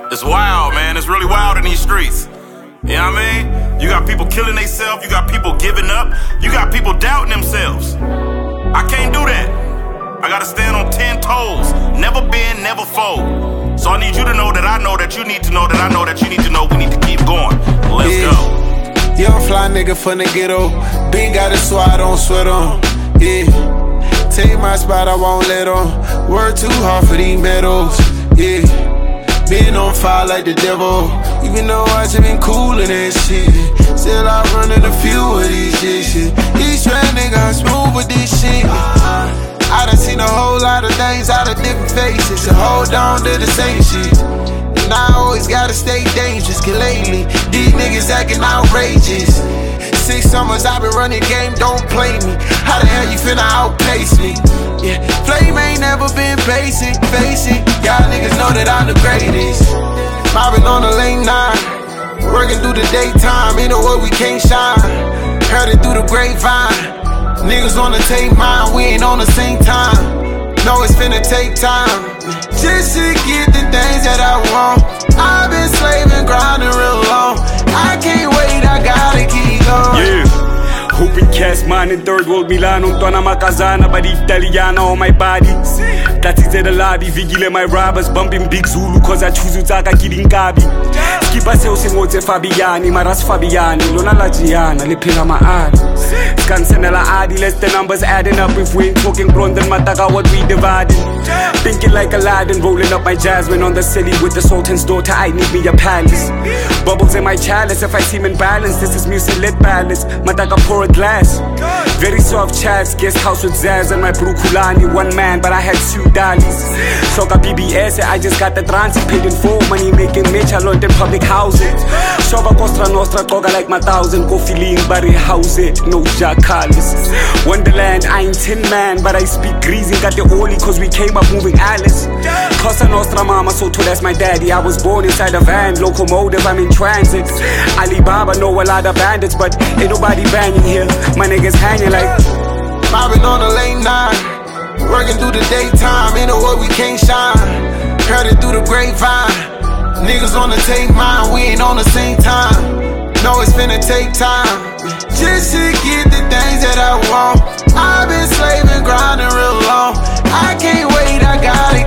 It's wild, man. It's really wild in these streets. You know what I mean? You got people killing themselves. You got people giving up. You got people doubting themselves. I can't do that. I gotta stand on 10 toes. Never bend, never fold. So I need you to know that I know that you need to know that I know that you need to know we need to keep going. Let's go. Young fly nigga from the ghetto. Been got it so I don't sweat on. Yeah. Take my spot, I won't let on. Work too hard for these medals. Yeah. Been on fire like the devil. Even though I just been coolin' that shit, still I runnin' a few of these shit. These trap niggas smooth with this shit. I done seen a whole lot of things out of different faces, so hold on to the same shit. And I always gotta stay dangerous, cause lately these niggas acting outrageous. 6 summers I've been running game, don't play me. How the hell you finna outpace me? Yeah, flame ain't never been basic, face it. Y'all niggas know that I'm the greatest. Mobbing on the late night, working through the daytime. Ain't no way we can't shine. Heard it through the grapevine. Niggas wanna take mine, we ain't on the same time. Know it's finna take time, just to get the things that I want. I've been slaving, grinding real long. I can't wait, I gotta keep going. Yeah. Hoping cast man in third world Milano. Ntwana makazana, but Italiana on my body. That is at the lobby, vigile my robbers. Bumping Big Zulu, cause I choose Utaka kidding Gabi. Skipa seo mote Fabiani, Maras Fabiani, Lona la Gianna, Lepina ma adi. Scansenela adi, less the numbers adding up. If we ain't talking blonde, then mataka what we dividing. Thinking like Aladdin, rolling up my jasmine on the city with the Sultan's daughter. I need me a palace. Bubbles in my chalice, if I seem in balance, this is music lit balance. Mataka pour a glass. Very soft chats, guest house with Zaz and my Blue Kulani. One man, but I had 2 dollies. Soka BBS, I just got the transit paid in full. Money making Mitch, I learned in public housing. Shova Costa Nostra, Koga like my 1,000. Go feeling, body house it, no jackalis. Wonderland, I ain't Tin Man, but I speak greasy. Got the Oli, cause we came up moving Alice. Costa Nostra mama, so too that's my daddy. I was born inside a van, locomotive, I'm in transit. Alibaba know a lot of bandits, but ain't nobody banging here. My niggas hanging like mobbing on the late night, working through the daytime. Ain't no way we can't shine. Heard it through the grapevine. Niggas wanna take mine, we ain't on the same time. Know it's finna take time, just to get the things that I want. I've been slaving, grinding real long. I can't wait, I gotta